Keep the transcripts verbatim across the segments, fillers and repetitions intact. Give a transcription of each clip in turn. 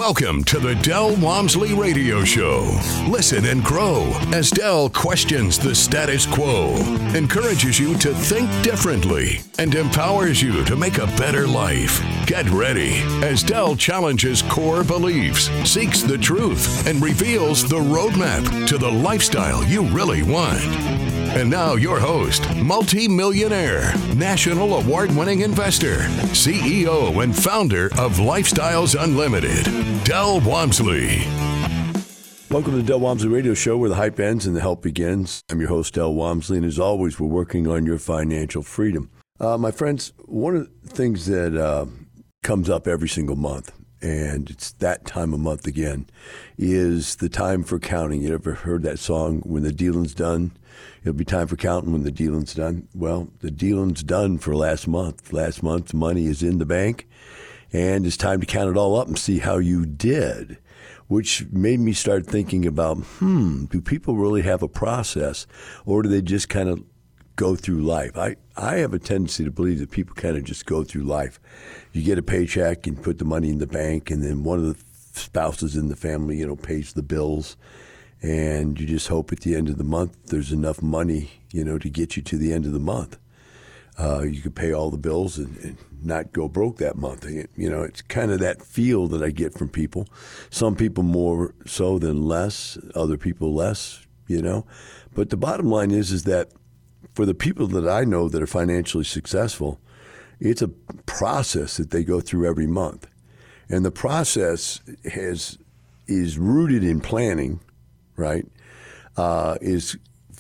Welcome to the Del Walmsley Radio Show. Listen and grow as Del questions the status quo, encourages you to think differently, and empowers you to make a better life. Get ready as Del challenges core beliefs, seeks the truth, and reveals the roadmap to the lifestyle you really want. And now your host, multi-millionaire, national award-winning investor, C E O and founder of Lifestyles Unlimited, Del Walmsley. Welcome to the Del Walmsley Radio Show, where the hype ends and the help begins. I'm your host, Del Walmsley, and as always, we're working on your financial freedom. Uh, my friends, one of the things that uh, comes up every single month, and it's that time of month again, is the time for counting. You ever heard that song, When the Dealing's Done? It'll be time for counting when the dealing's done. Well, the dealing's done for last month. Last month's money is in the bank, and it's time to count it all up and see how you did, which made me start thinking about, hmm, do people really have a process, or do they just kind of go through life? I, I have a tendency to believe that people kind of just go through life. You get a paycheck and put the money in the bank, and then one of the spouses in the family, you know, pays the bills. And you just hope at the end of the month there's enough money, you know, to get you to the end of the month. Uh, you could pay all the bills and, and not go broke that month. You know, it's kind of that feel that I get from people. Some people more so than less, other people less, you know. But the bottom line is, is that for the people that I know that are financially successful, it's a process that they go through every month. And the process has is rooted in planning, right, uh, is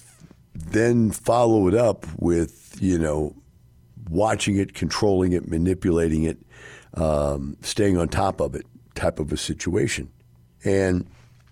then follow it up with, you know, watching it, controlling it, manipulating it, um, staying on top of it type of a situation. And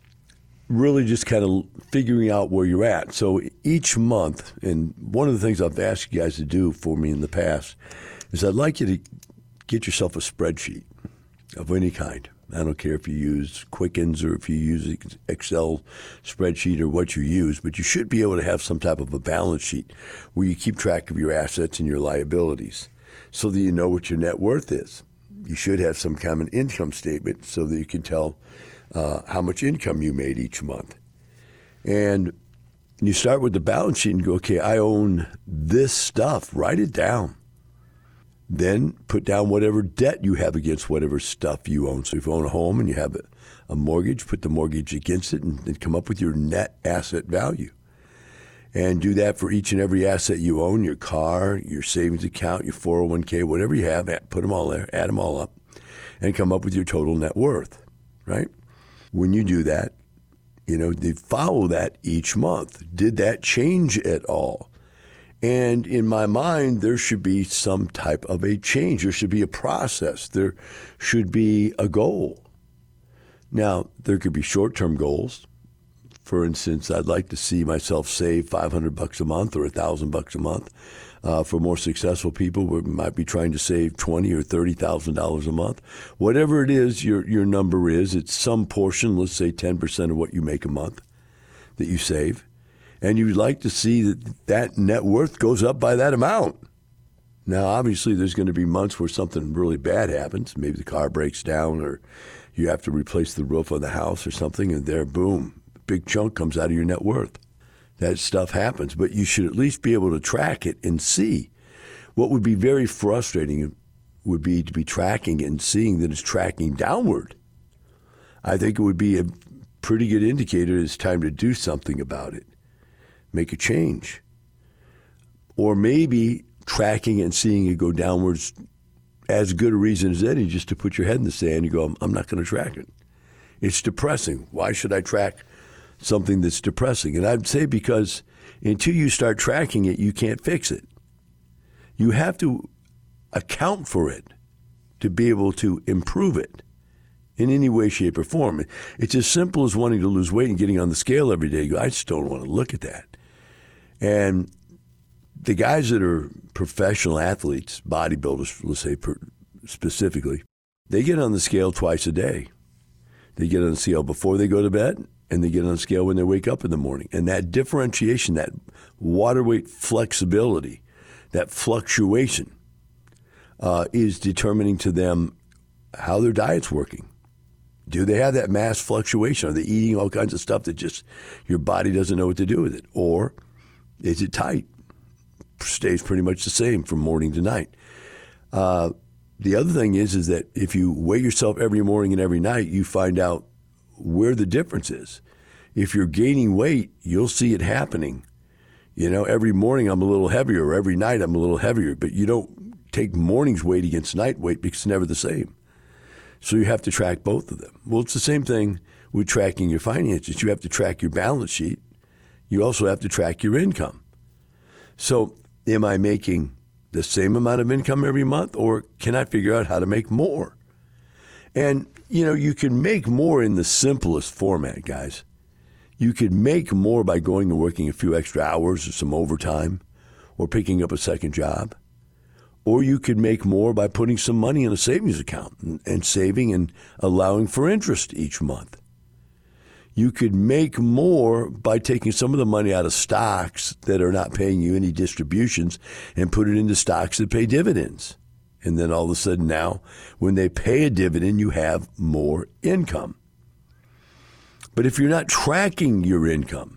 really just kind of figuring out where you're at. So each month, and one of the things I've asked you guys to do for me in the past is I'd like you to get yourself a spreadsheet of any kind. I don't care if you use Quickens or if you use Excel spreadsheet or what you use, but you should be able to have some type of a balance sheet where you keep track of your assets and your liabilities so that you know what your net worth is. You should have some kind of an income statement so that you can tell uh, how much income you made each month. And you start with the balance sheet and go, okay, I own this stuff. Write it down. Then put down whatever debt you have against whatever stuff you own. So if you own a home and you have a, a mortgage, put the mortgage against it and, and come up with your net asset value. And do that for each and every asset you own, your car, your savings account, your four oh one k, whatever you have, put them all there, add them all up, and come up with your total net worth, right? When you do that, you know, they follow that each month. Did that change at all? And in my mind, there should be some type of a change. There should be a process. There should be a goal. Now, there could be short-term goals. For instance, I'd like to see myself save five hundred bucks a month or one thousand bucks a month. Uh, for more successful people, we might be trying to save twenty thousand dollars or thirty thousand dollars a month. Whatever it is your, your number is, it's some portion, let's say ten percent of what you make a month that you save. And you'd like to see that that net worth goes up by that amount. Now, obviously, there's going to be months where something really bad happens. Maybe the car breaks down or you have to replace the roof on the house or something, and there, boom, a big chunk comes out of your net worth. That stuff happens, but you should at least be able to track it and see. What would be very frustrating would be to be tracking it and seeing that it's tracking downward. I think it would be a pretty good indicator it's time to do something about it. Make a change. Or maybe tracking and seeing it go downwards as good a reason as any, just to put your head in the sand and go, I'm not going to track it. It's depressing. Why should I track something that's depressing? And I'd say because until you start tracking it, you can't fix it. You have to account for it to be able to improve it in any way, shape, or form. It's as simple as wanting to lose weight and getting on the scale every day. You go, I just don't want to look at that. And the guys that are professional athletes, bodybuilders, let's say per, specifically, they get on the scale twice a day. They get on the scale before they go to bed, and they get on the scale when they wake up in the morning. And that differentiation, that water weight flexibility, that fluctuation uh, is determining to them how their diet's working. Do they have that mass fluctuation? Are they eating all kinds of stuff that just your body doesn't know what to do with it? Or is it tight? Stays pretty much the same from morning to night. Uh, the other thing is, is that if you weigh yourself every morning and every night, you find out where the difference is. If you're gaining weight, you'll see it happening. You know, every morning I'm a little heavier, or every night I'm a little heavier, but you don't take morning's weight against night weight because it's never the same. So you have to track both of them. Well, it's the same thing with tracking your finances. You have to track your balance sheet. You also have to track your income. So am I making the same amount of income every month, or can I figure out how to make more? And, you know, you can make more in the simplest format, guys. You could make more by going and working a few extra hours or some overtime or picking up a second job. Or you could make more by putting some money in a savings account and, and saving and allowing for interest each month. You could make more by taking some of the money out of stocks that are not paying you any distributions and put it into stocks that pay dividends. And then all of a sudden now, when they pay a dividend, you have more income. But if you're not tracking your income,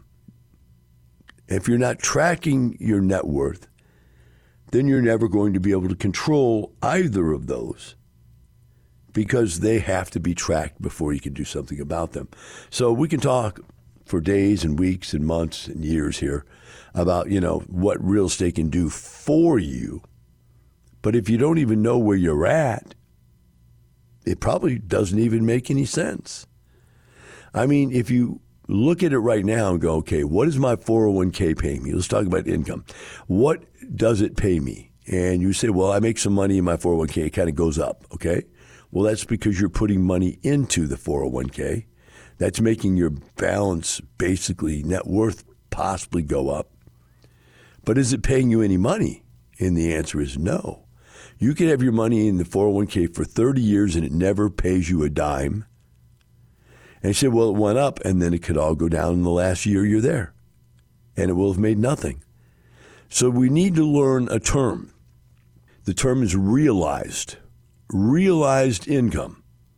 if you're not tracking your net worth, then you're never going to be able to control either of those, because they have to be tracked before you can do something about them. So we can talk for days and weeks and months and years here about, you know, what real estate can do for you. But if you don't even know where you're at, it probably doesn't even make any sense. I mean, if you look at it right now and go, okay, what does my four oh one k pay me? Let's talk about income. What does it pay me? And you say, well, I make some money in my four oh one k. It kind of goes up, okay? Well, that's because you're putting money into the four oh one k. That's making your balance, basically net worth, possibly go up. But is it paying you any money? And the answer is no. You could have your money in the four oh one k for thirty years and it never pays you a dime. And you say, well, it went up, and then it could all go down in the last year you're there. And it will have made nothing. So we need to learn a term. The term is realized. Realized income.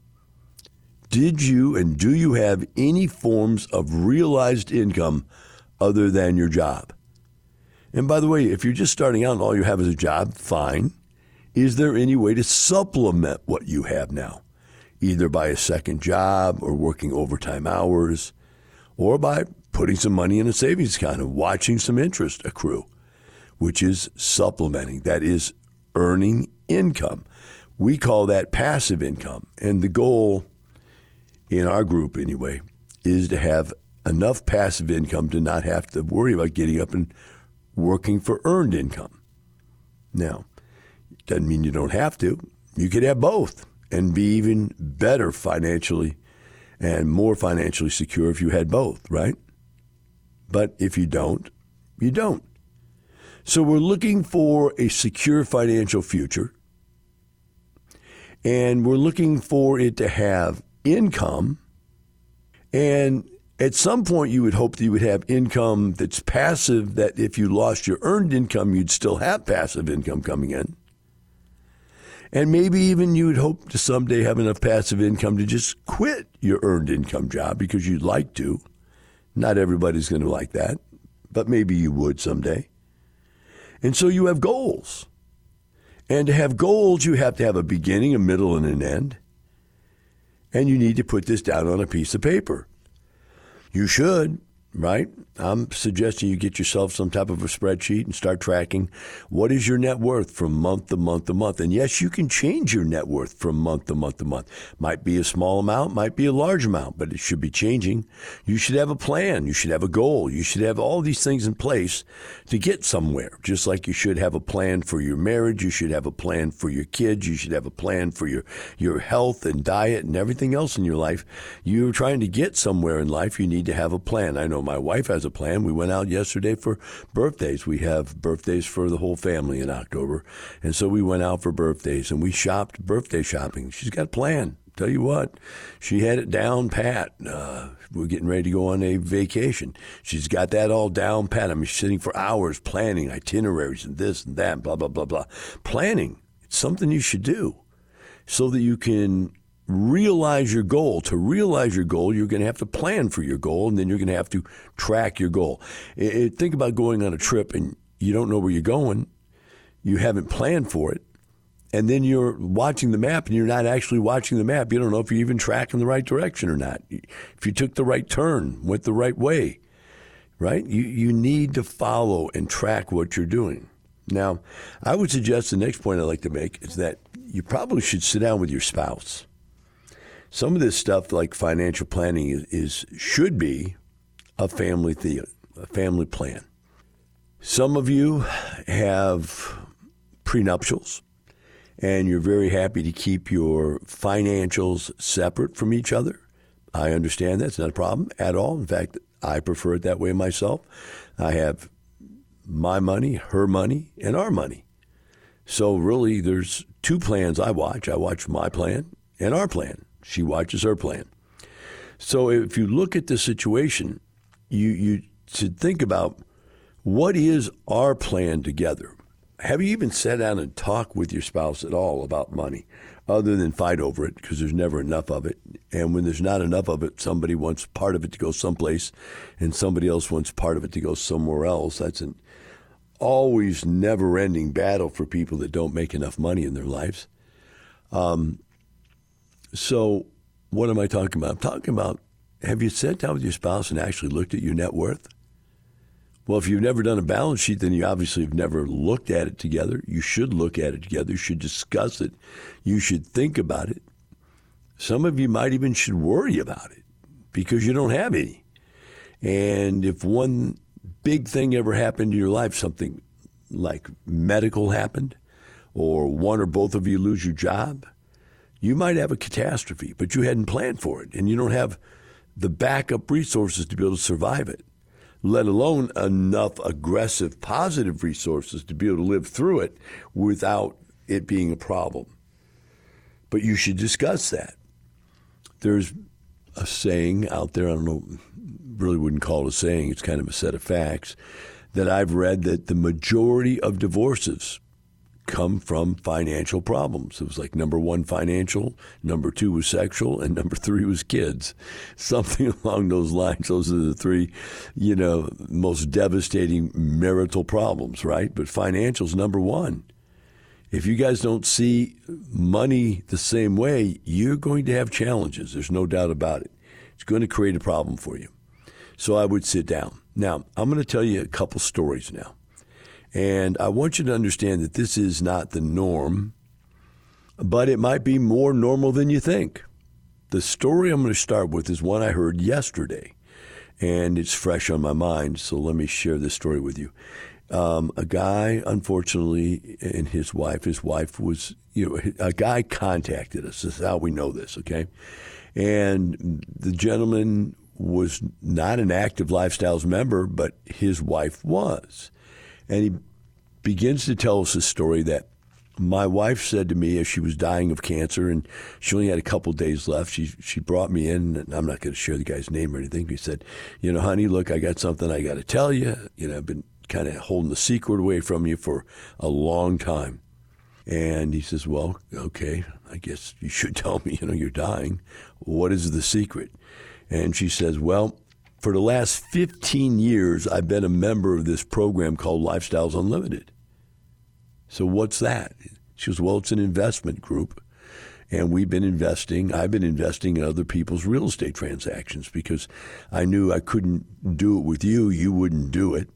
Did you and do you have any forms of realized income other than your job? And by the way, if you're just starting out and all you have is a job, fine. Is there any way to supplement what you have now? Either by a second job or working overtime hours, or by putting some money in a savings account and watching some interest accrue, which is supplementing. That is earning income. We call that passive income. And the goal in our group anyway is to have enough passive income to not have to worry about getting up and working for earned income. Now, it doesn't mean you don't have to. You could have both and be even better financially and more financially secure if you had both, right? But if you don't, you don't. So we're looking for a secure financial future, and we're looking for it to have income. And at some point, you would hope that you would have income that's passive, that if you lost your earned income, you'd still have passive income coming in. And maybe even you would hope to someday have enough passive income to just quit your earned income job because you'd like to. Not everybody's going to like that, but maybe you would someday. And so you have goals. And to have goals, you have to have a beginning, a middle, and an end. And you need to put this down on a piece of paper. You should, right? I'm suggesting you get yourself some type of a spreadsheet and start tracking what is your net worth from month to month to month. And yes, you can change your net worth from month to month to month. Might be a small amount, might be a large amount, but it should be changing. You should have a plan. You should have a goal. You should have all these things in place to get somewhere. Just like you should have a plan for your marriage. You should have a plan for your kids. You should have a plan for your, your health and diet and everything else in your life. You're trying to get somewhere in life. You need to have a plan. I know my wife has a plan. We went out yesterday for birthdays. We have birthdays for the whole family in October. And so we went out for birthdays and we shopped birthday shopping. She's got a plan. Tell you what, she had it down pat. Uh, we're getting ready to go on a vacation. She's got that all down pat. I mean, she's sitting for hours planning itineraries and this and that, blah, blah, blah, blah. Planning, it's something you should do so that you can realize your goal. To realize your goal, you're going to have to plan for your goal, and then you're going to have to track your goal. It, it, think about going on a trip and you don't know where you're going. You haven't planned for it. And then you're watching the map and you're not actually watching the map. You don't know if you're even tracking the right direction or not. If you took the right turn, went the right way, right? You, you need to follow and track what you're doing. Now, I would suggest the next point I'd like to make is that you probably should sit down with your spouse. Some of this stuff, like financial planning, is, is should be a family the, a family plan. Some of you have prenuptials, and you're very happy to keep your financials separate from each other. I understand that's not a problem at all. In fact, I prefer it that way myself. I have my money, her money, and our money. So really, there's two plans I watch. I watch my plan and our plan. She watches her plan. So if you look at the situation, you, you should think about what is our plan together. Have you even sat down and talked with your spouse at all about money, other than fight over it, because there's never enough of it? And when there's not enough of it, somebody wants part of it to go someplace, and somebody else wants part of it to go somewhere else. That's an always never-ending battle for people that don't make enough money in their lives. Um, so what am I talking about? I'm talking about, have you sat down with your spouse and actually looked at your net worth? Well, if you've never done a balance sheet, then you obviously have never looked at it together. You should look at it together. You should discuss it. You should think about it. Some of you might even should worry about it because you don't have any. And if one big thing ever happened in your life, something like medical happened, or one or both of you lose your job, you might have a catastrophe, but you hadn't planned for it, and you don't have the backup resources to be able to survive it, let alone enough aggressive, positive resources to be able to live through it without it being a problem. But you should discuss that. There's a saying out there, I don't know, really wouldn't call it a saying, it's kind of a set of facts, that I've read that the majority of divorces come from financial problems. It was like number one, financial, number two was sexual, and number three was kids. Something along those lines. Those are the three, you know, most devastating marital problems, right? But financial's number one. If you guys don't see money the same way, you're going to have challenges. There's no doubt about it. It's going to create a problem for you. So I would sit down. Now, I'm going to tell you a couple stories now. And I want you to understand that this is not the norm, but it might be more normal than you think. The story I'm going to start with is one I heard yesterday, and it's fresh on my mind, so let me share this story with you. Um, a guy, unfortunately, and his wife, his wife was, you know, a guy contacted us. This is how we know this, okay? And the gentleman was not an Active Lifestyles member, but his wife was. And he begins to tell us a story that my wife said to me as she was dying of cancer, and she only had a couple of days left. She she brought me in, and I'm not going to share the guy's name or anything. But he said, you know, honey, look, I got something I got to tell you. You know, I've been kind of holding the secret away from you for a long time. And he says, well, okay, I guess you should tell me, you know, you're dying. What is the secret? And she says, well, for the last fifteen years, I've been a member of this program called Lifestyles Unlimited. So what's that? She goes, well, it's an investment group, and we've been investing. I've been investing in other people's real estate transactions because I knew I couldn't do it with you. You wouldn't do it.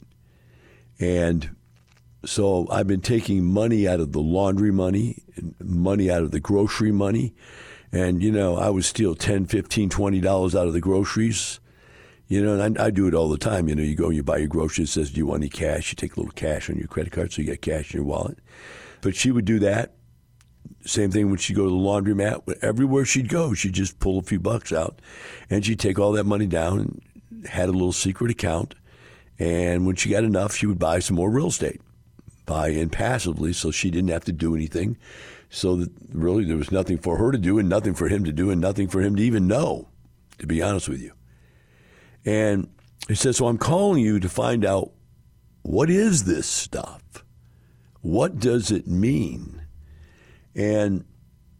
And so I've been taking money out of the laundry money, money out of the grocery money. And, you know, I would steal ten, fifteen, twenty dollars out of the groceries. You know, and I, I do it all the time. You know, you go and you buy your groceries. It says, do you want any cash? You take a little cash on your credit card so you get cash in your wallet. But she would do that. Same thing when she'd go to the laundromat. Everywhere she'd go, she'd just pull a few bucks out. And she'd take all that money down and had a little secret account. And when she got enough, she would buy some more real estate. Buy in passively so she didn't have to do anything. So that really there was nothing for her to do and nothing for him to do and nothing for him to even know, to be honest with you. And he says, so I'm calling you to find out, what is this stuff? What does it mean? And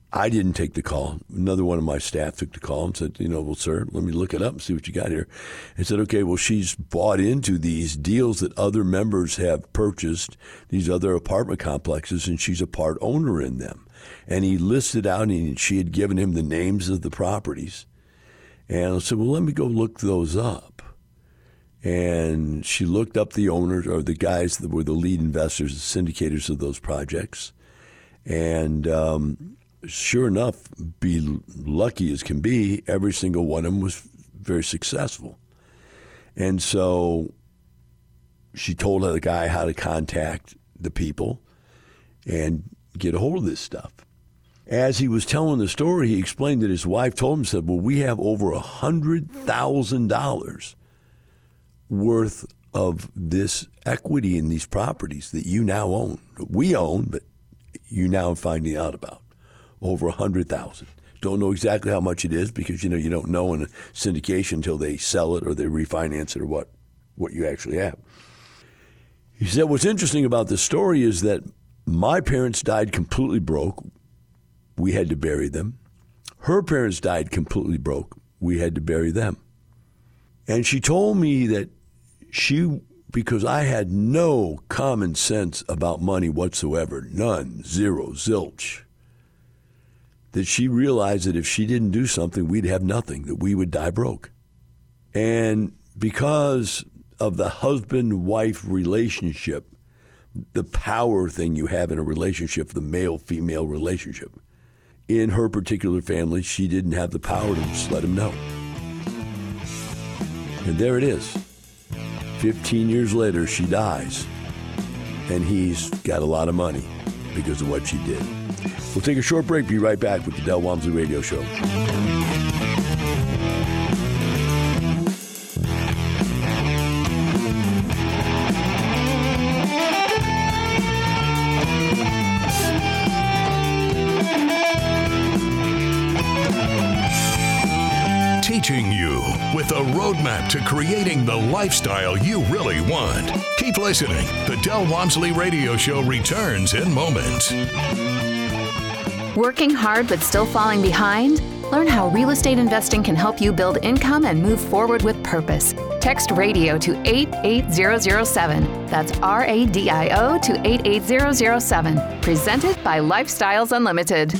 I didn't take the call. Another one of my staff took the call and said, you know, well, sir, let me look it up and see what you got here. And said, okay, well, she's bought into these deals that other members have purchased, these other apartment complexes, and she's a part owner in them. And he listed out, and she had given him the names of the properties. And I said, well, let me go look those up. And she looked up the owners, or the guys that were the lead investors, the syndicators of those projects. And um, sure enough, be lucky as can be, every single one of them was very successful. And so she told the guy how to contact the people and get a hold of this stuff. As he was telling the story, he explained that his wife told him, said, well, we have over one hundred thousand dollars worth of this equity in these properties that you now own. We own, but you now are finding out about. Over one hundred thousand dollars. Don't know exactly how much it is because, you know, you don't know in a syndication until they sell it or they refinance it or what, what you actually have. He said what's interesting about this story is that my parents died completely broke. We had to bury them. Her parents died completely broke. We had to bury them. And she told me that she, because I had no common sense about money whatsoever, none, zero, zilch, that she realized that if she didn't do something, we'd have nothing, that we would die broke. And because of the husband-wife relationship, the power thing you have in a relationship, the male-female relationship, in her particular family, she didn't have the power to just let him know. And there it is. Fifteen years later, she dies, and he's got a lot of money because of what she did. We'll take a short break. Be right back with the Del Walmsley Radio Show. Teaching you with a roadmap to creating the lifestyle you really want. Keep listening. The Del Walmsley Radio Show returns in moments. Working hard but still falling behind? Learn how real estate investing can help you build income and move forward with purpose. Text RADIO to eight eight zero zero seven. That's R A D I O to eight eight zero zero seven. Presented by Lifestyles Unlimited.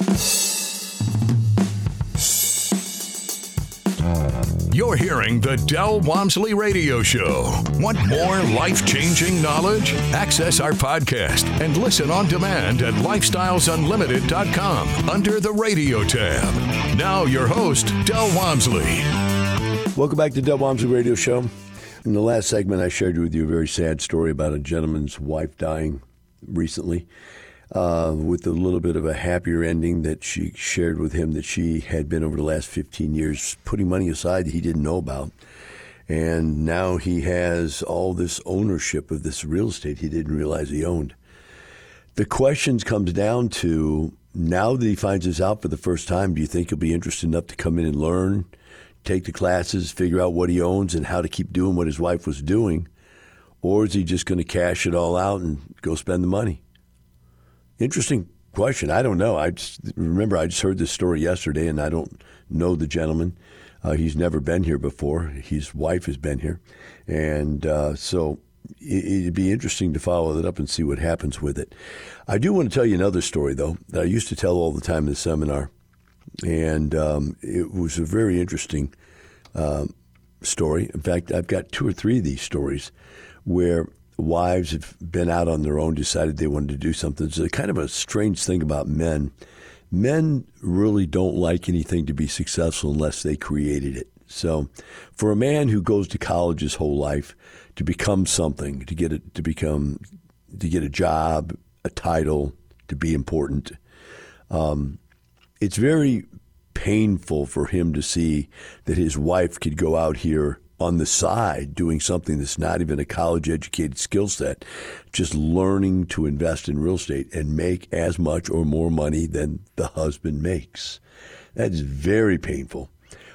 You're hearing the Del Walmsley Radio Show. Want more life-changing knowledge? Access our podcast and listen on demand at lifestyles unlimited dot com under the radio tab. Now your host, Del Walmsley. Welcome back to Del Walmsley Radio Show. In the last segment, I shared with you a very sad story about a gentleman's wife dying recently. Uh, with a little bit of a happier ending that she shared with him that she had been over the last fifteen years putting money aside that he didn't know about. And now he has all this ownership of this real estate he didn't realize he owned. The questions comes down to, now that he finds this out for the first time, do you think he'll be interested enough to come in and learn, take the classes, figure out what he owns and how to keep doing what his wife was doing? Or is he just going to cash it all out and go spend the money? Interesting question. I don't know. I just, remember, I just heard this story yesterday, and I don't know the gentleman. Uh, he's never been here before. His wife has been here. And uh, so it, it'd be interesting to follow that up and see what happens with it. I do want to tell you another story, though, that I used to tell all the time in the seminar. And um, it was a very interesting uh, story. In fact, I've got two or three of these stories where wives have been out on their own, decided they wanted to do something. It's a kind of a strange thing about men. Men really don't like anything to be successful unless they created it. So for a man who goes to college his whole life to become something, to get it, to become, to get a job, a title, to be important, um, it's very painful for him to see that his wife could go out here on the side doing something that's not even a college-educated skill set, just learning to invest in real estate and make as much or more money than the husband makes. That is very painful.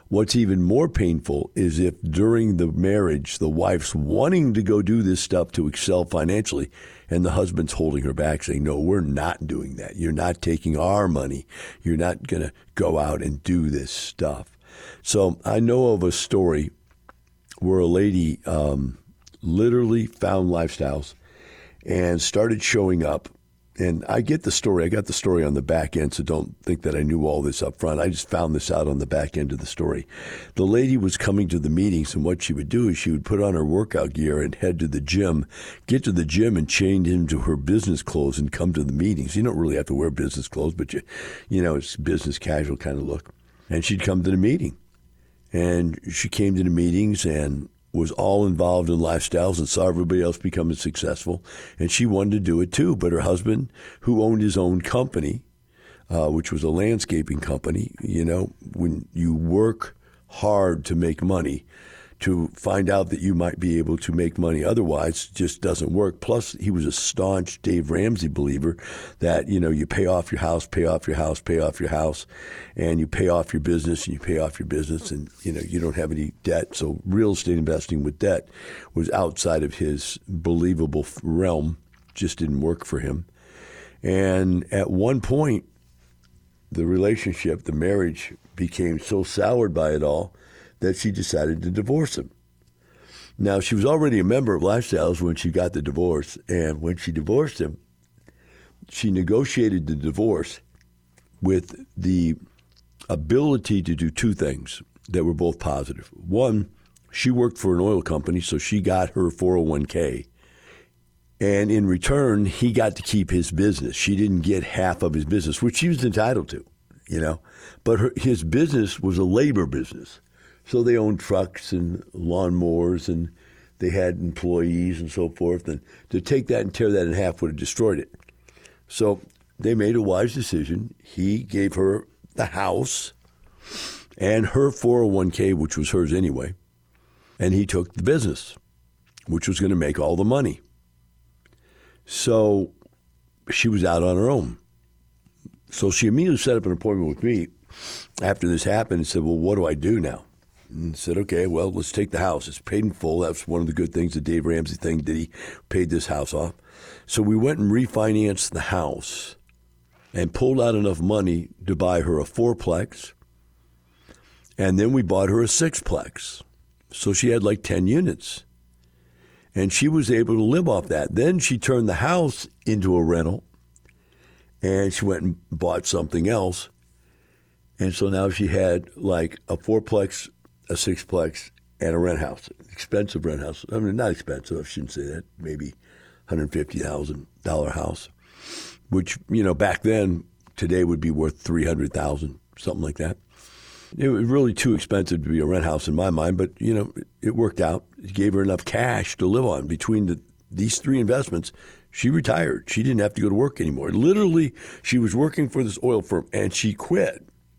What's even more painful is if during the marriage, the wife's wanting to go do this stuff to excel financially, and the husband's holding her back saying, no, we're not doing that. You're not taking our money. You're not going to go out and do this stuff. So I know of a story where a lady um, literally found Lifestyles and started showing up. And I get the story. I got the story on the back end, so don't think that I knew all this up front. I just found this out on the back end of the story. The lady was coming to the meetings, and what she would do is she would put on her workout gear and head to the gym, get to the gym and change into her business clothes and come to the meetings. You don't really have to wear business clothes, but you, you know, it's business casual kind of look. And she'd come to the meeting. And she came to the meetings and was all involved in Lifestyles and saw everybody else becoming successful. And she wanted to do it too. But her husband, who owned his own company, uh, which was a landscaping company, you know, when you work hard to make money, to find out that you might be able to make money otherwise just doesn't work. Plus, he was a staunch Dave Ramsey believer that, you know, you pay off your house, pay off your house, pay off your house, and you pay off your business and you pay off your business and, you know, you don't have any debt. So real estate investing with debt was outside of his believable realm, just didn't work for him. And at one point, the relationship, the marriage became so soured by it all that she decided to divorce him. Now, she was already a member of Lifestyles when she got the divorce, and when she divorced him, she negotiated the divorce with the ability to do two things that were both positive. One, she worked for an oil company, so she got her four oh one k, and in return, he got to keep his business. She didn't get half of his business, which she was entitled to, you know, but her, his business was a labor business. So they owned trucks and lawnmowers, and they had employees and so forth. And to take that and tear that in half would have destroyed it. So they made a wise decision. He gave her the house and her four oh one k, which was hers anyway. And he took the business, which was going to make all the money. So she was out on her own. So she immediately set up an appointment with me after this happened and said, well, what do I do now? And said, okay, well, let's take the house. It's paid in full. That's one of the good things the Dave Ramsey thing did. He paid this house off. So we went and refinanced the house and pulled out enough money to buy her a fourplex. And then we bought her a sixplex. So she had like ten units. And she was able to live off that. Then she turned the house into a rental. And she went and bought something else. And so now she had like a fourplex, a sixplex, and a rent house, expensive rent house. I mean, not expensive, I shouldn't say that, maybe one hundred fifty thousand dollars house, which, you know, back then, today would be worth three hundred thousand dollars, something like that. It was really too expensive to be a rent house in my mind, but, you know, it, it worked out. It gave her enough cash to live on. Between the, these three investments, she retired. She didn't have to go to work anymore. Literally, she was working for this oil firm, and she quit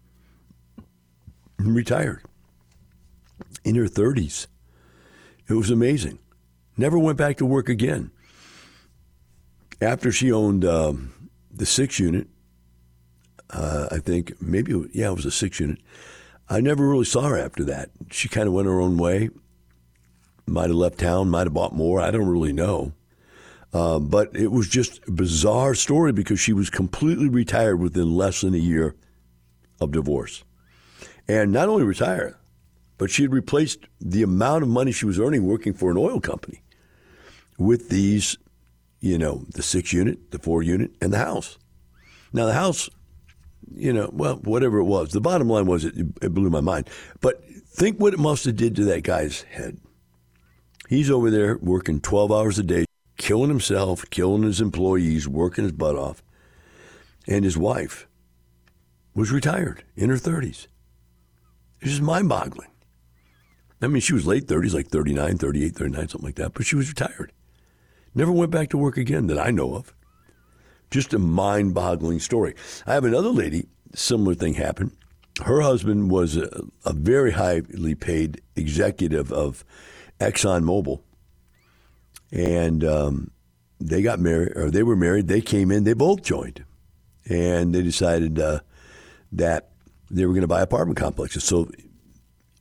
and retired in her thirties. It was amazing. Never went back to work again. After she owned um, the six unit, uh, I think maybe, yeah, it was a six unit. I never really saw her after that. She kind of went her own way. Might have left town, might have bought more. I don't really know. Uh, but it was just a bizarre story because she was completely retired within less than a year of divorce. And not only retired, but she had replaced the amount of money she was earning working for an oil company with these, you know, the six unit, the four unit, and the house. Now, the house, you know, well, whatever it was, the bottom line was it, it blew my mind. But think what it must have did to that guy's head. He's over there working twelve hours a day, killing himself, killing his employees, working his butt off. And his wife was retired in her thirties. It's just mind-boggling. I mean, she was late thirties, like thirty-nine, thirty-eight, thirty-nine, something like that, but she was retired. Never went back to work again that I know of. Just a mind-boggling story. I have another lady, similar thing happened. Her husband was a, a very highly paid executive of ExxonMobil. And um, they got married, or they were married. They came in, they both joined. And they decided uh, that they were going to buy apartment complexes. So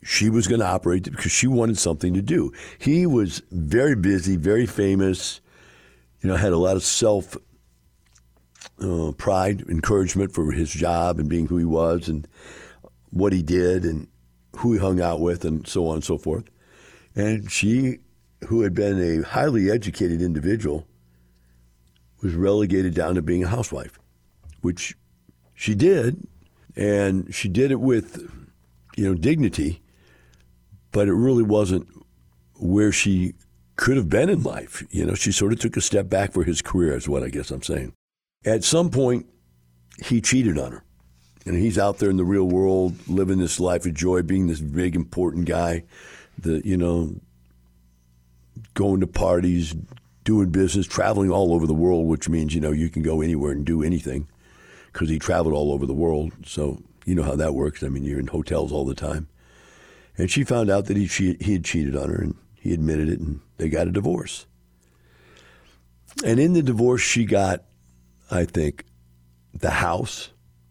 she was going to operate it because she wanted something to do. He was very busy, very famous, you know, had a lot of self uh, pride, encouragement for his job and being who he was and what he did and who he hung out with and so on and so forth. And she, who had been a highly educated individual, was relegated down to being a housewife, which she did, and she did it with, you know, dignity, but it really wasn't where she could have been in life. You know, she sort of took a step back for his career is what I guess I'm saying. At some point, he cheated on her, and he's out there in the real world living this life of joy, being this big, important guy, the, you know, going to parties, doing business, traveling all over the world, which means, you know, you can go anywhere and do anything because he traveled all over the world. So you know how that works. I mean, you're in hotels all the time. And she found out that he che- he had cheated on her, and he admitted it, and they got a divorce. And in the divorce, she got, I think, the house,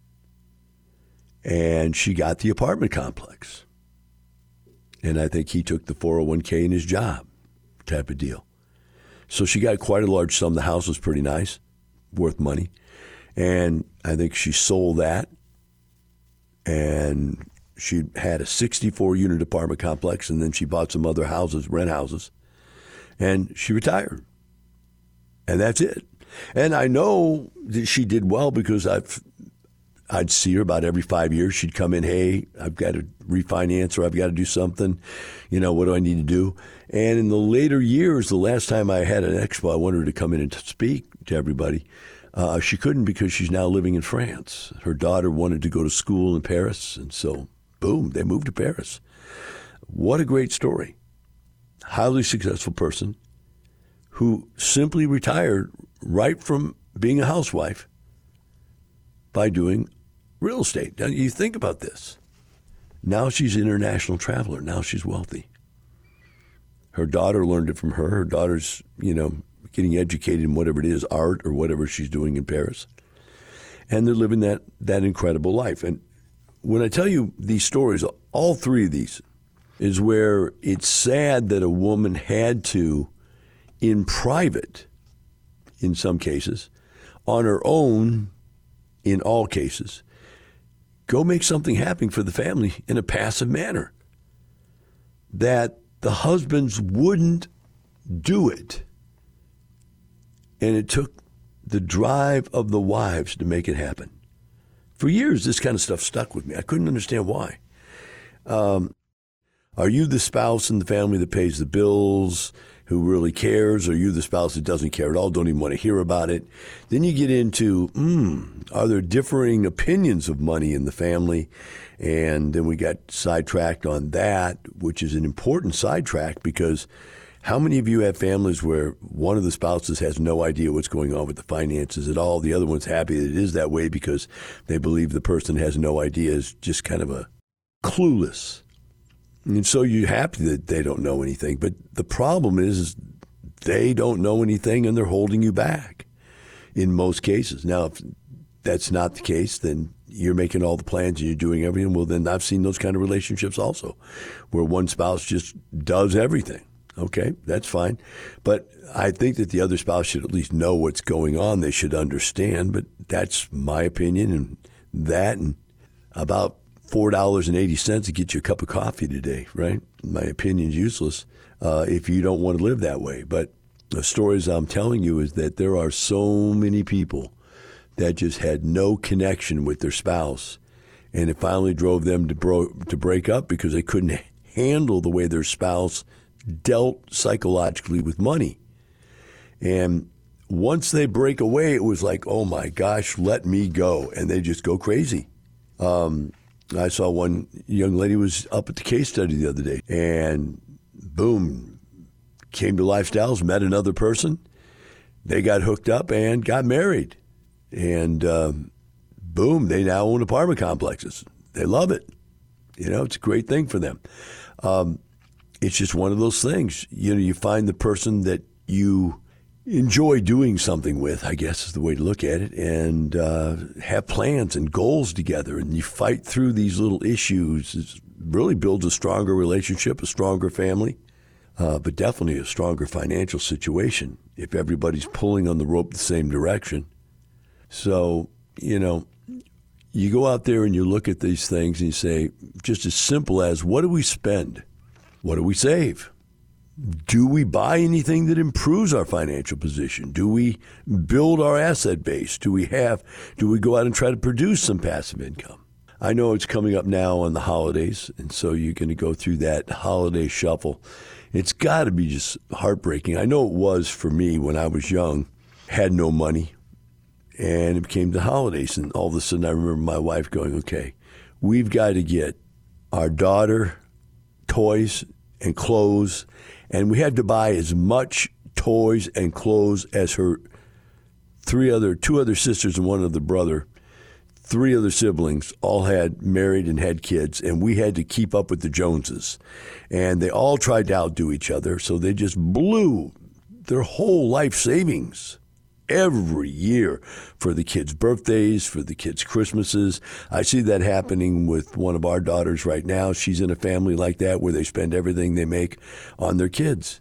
and she got the apartment complex. And I think he took the four oh one k in his job type of deal. So she got quite a large sum. The house was pretty nice, worth money. And I think she sold that, and she had a sixty-four unit apartment complex, and then she bought some other houses, rent houses, and she retired. And that's it. And I know that she did well because I've, I'd see her about every five years. She'd come in, hey, I've got to refinance or I've got to do something. You know, what do I need to do? And in the later years, the last time I had an expo, I wanted her to come in and to speak to everybody. Uh, she couldn't because she's now living in France. Her daughter wanted to go to school in Paris, and so, boom, they moved to Paris. What a great story. Highly successful person who simply retired right from being a housewife by doing real estate. Now, you think about this. Now she's an international traveler. Now she's wealthy. Her daughter learned it from her. Her daughter's, you know, getting educated in whatever it is, art or whatever she's doing in Paris. And they're living that that incredible life. And when I tell you these stories, all three of these, is where it's sad that a woman had to, in private, in some cases, on her own, in all cases, go make something happen for the family in a passive manner. That the husbands wouldn't do it. And it took the drive of the wives to make it happen. For years, this kind of stuff stuck with me. I couldn't understand why. Um, are you the spouse in the family that pays the bills, who really cares? Or are you the spouse that doesn't care at all, don't even want to hear about it? Then you get into, hmm, are there differing opinions of money in the family? And then we got sidetracked on that, which is an important sidetrack because how many of you have families where one of the spouses has no idea what's going on with the finances at all? The other one's happy that it is that way because they believe the person has no idea, is just kind of a clueless. And so you're happy that they don't know anything. But the problem is, is they don't know anything and they're holding you back in most cases. Now, if that's not the case, then you're making all the plans and you're doing everything. Well, then I've seen those kind of relationships also where one spouse just does everything. Okay, that's fine. But I think that the other spouse should at least know what's going on. They should understand. But that's my opinion, and that and about four dollars and eighty cents to get you a cup of coffee today, right? My opinion's useless uh, if you don't want to live that way. But the stories I'm telling you is that there are so many people that just had no connection with their spouse, and it finally drove them to, bro- to break up because they couldn't handle the way their spouse dealt psychologically with money. And once they break away, it was like, oh my gosh, let me go. And they just go crazy. Um, I saw one young lady was up at the case study the other day, and boom, came to Lifestyles, met another person. They got hooked up and got married. And um, boom, they now own apartment complexes. They love it. You know, it's a great thing for them. Um, it's just one of those things. You know, you find the person that you enjoy doing something with, I guess is the way to look at it, and uh, have plans and goals together, and you fight through these little issues, really builds a stronger relationship, a stronger family, uh, but definitely a stronger financial situation if everybody's pulling on the rope the same direction. So, you know, you go out there and you look at these things and you say, just as simple as, what do we spend? What do we save? Do we buy anything that improves our financial position? Do we build our asset base? Do we have, do we go out and try to produce some passive income? I know it's coming up now on the holidays, and so you're going to go through that holiday shuffle. It's got to be just heartbreaking. I know it was for me when I was young, had no money, and it came to holidays, and all of a sudden I remember my wife going, okay, we've got to get our daughter toys and clothes, and we had to buy as much toys and clothes as her three other, two other sisters and one other brother, three other siblings, all had married and had kids, and we had to keep up with the Joneses. And they all tried to outdo each other, so they just blew their whole life savings every year for the kids' birthdays, for the kids' Christmases. I see that happening with one of our daughters right now. She's in a family like that where they spend everything they make on their kids.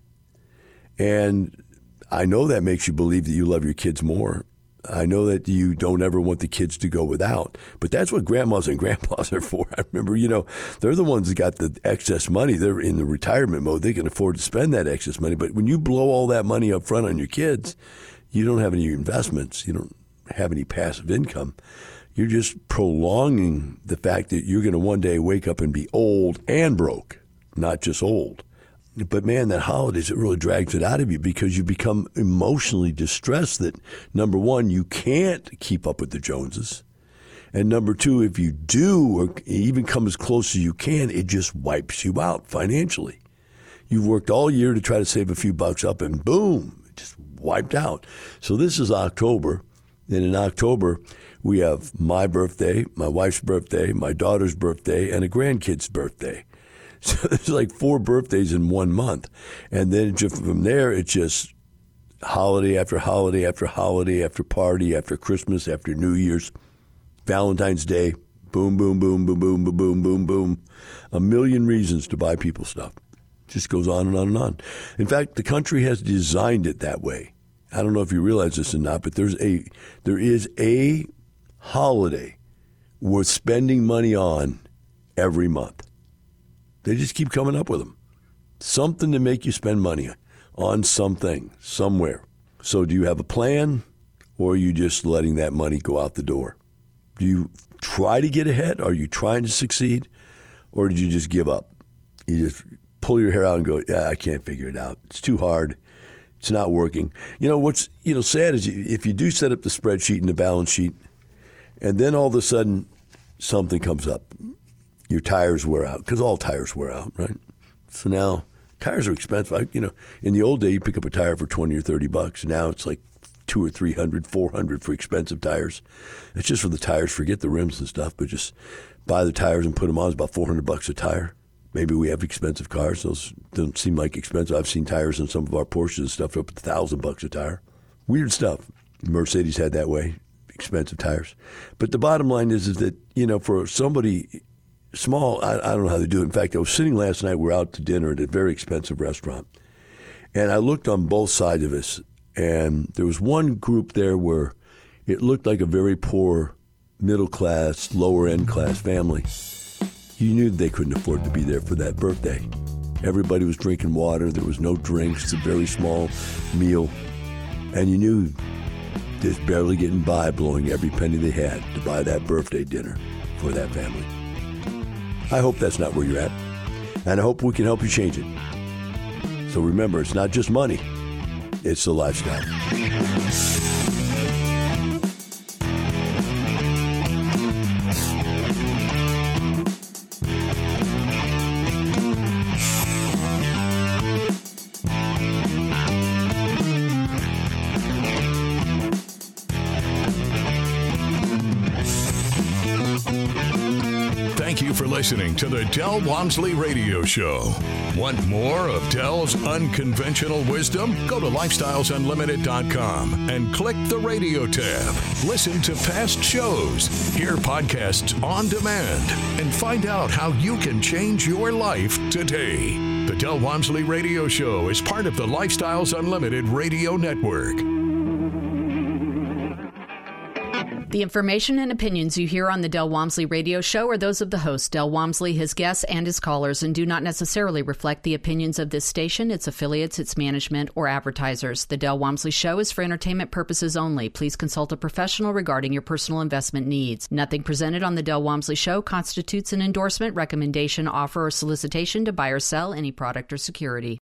And I know that makes you believe that you love your kids more. I know that you don't ever want the kids to go without, but that's what grandmas and grandpas are for. I remember, you know, they're the ones that got the excess money. They're in the retirement mode. They can afford to spend that excess money. But when you blow all that money up front on your kids, you don't have any investments. You don't have any passive income. You're just prolonging the fact that you're going to one day wake up and be old and broke, not just old. But, man, that holidays, it really drags it out of you because you become emotionally distressed that, number one, you can't keep up with the Joneses. And number two, if you do or even come as close as you can, it just wipes you out financially. You've worked all year to try to save a few bucks up and boom, it just wiped out. So this is October. And in October, we have my birthday, my wife's birthday, my daughter's birthday, and a grandkid's birthday. So there's like four birthdays in one month. And then just from there, it's just holiday after holiday after holiday after party after Christmas after New Year's, Valentine's Day, boom, boom, boom, boom, boom, boom, boom, boom, boom. A million reasons to buy people stuff. Just goes on and on and on. In fact, the country has designed it that way. I don't know if you realize this or not, but there's a there is a holiday worth spending money on every month. They just keep coming up with them. Something to make you spend money on something, somewhere. So do you have a plan, or are you just letting that money go out the door? Do you try to get ahead? Are you trying to succeed? Or did you just give up? You just pull your hair out and go, yeah, I can't figure it out. It's too hard. It's not working. You know, what's you know sad is you, if you do set up the spreadsheet and the balance sheet, and then all of a sudden something comes up. Your tires wear out, because all tires wear out, right? So now tires are expensive. I, you know, in the old day, you pick up a tire for twenty or thirty bucks. Now it's like two or three hundred, four hundred for expensive tires. It's just for the tires. Forget the rims and stuff, but just buy the tires and put them on. It's about four hundred bucks a tire. Maybe we have expensive cars. Those don't seem like expensive. I've seen tires in some of our Porsches and stuff up at a thousand bucks a tire. Weird stuff. Mercedes had that way, expensive tires. But the bottom line is, is that, you know, for somebody small, I, I don't know how they do it. In fact, I was sitting last night, we were out to dinner at a very expensive restaurant. And I looked on both sides of us, and there was one group there where it looked like a very poor, middle-class, lower-end class family. You knew they couldn't afford to be there for that birthday. Everybody was drinking water. There was no drinks. It's a very small meal. And you knew just barely getting by, blowing every penny they had to buy that birthday dinner for that family. I hope that's not where you're at, and I hope we can help you change it. So remember, it's not just money, it's the lifestyle. Thank you you for listening to the Del Walmsley Radio Show. Want more of Del's unconventional wisdom? Go to lifestyles unlimited dot com and click the radio tab. Listen to past shows, hear podcasts on demand, and find out how you can change your life today. The Del Walmsley Radio Show is part of the Lifestyles Unlimited Radio Network. The information and opinions you hear on the Del Walmsley Radio Show are those of the host, Del Walmsley, his guests, and his callers, and do not necessarily reflect the opinions of this station, its affiliates, its management, or advertisers. The Del Walmsley Show is for entertainment purposes only. Please consult a professional regarding your personal investment needs. Nothing presented on the Del Walmsley Show constitutes an endorsement, recommendation, offer, or solicitation to buy or sell any product or security.